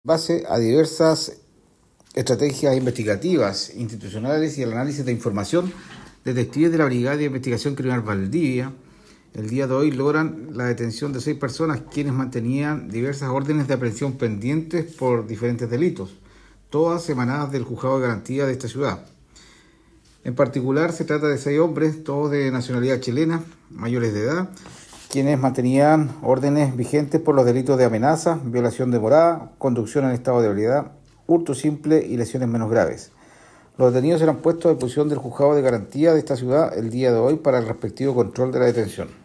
Base a diversas estrategias investigativas, institucionales y el análisis de información, detectives de la Brigada de Investigación Criminal Valdivia, el día de hoy logran la detención de 6 personas quienes mantenían diversas órdenes de aprehensión pendientes por diferentes delitos, todas emanadas del Juzgado de Garantía de esta ciudad. En particular se trata de 6 hombres, todos de nacionalidad chilena, mayores de edad, quienes mantenían órdenes vigentes por los delitos de amenaza, violación de morada, conducción en estado de ebriedad, hurto simple y lesiones menos graves. Los detenidos serán puestos a disposición del Juzgado de Garantía de esta ciudad el día de hoy para el respectivo control de la detención.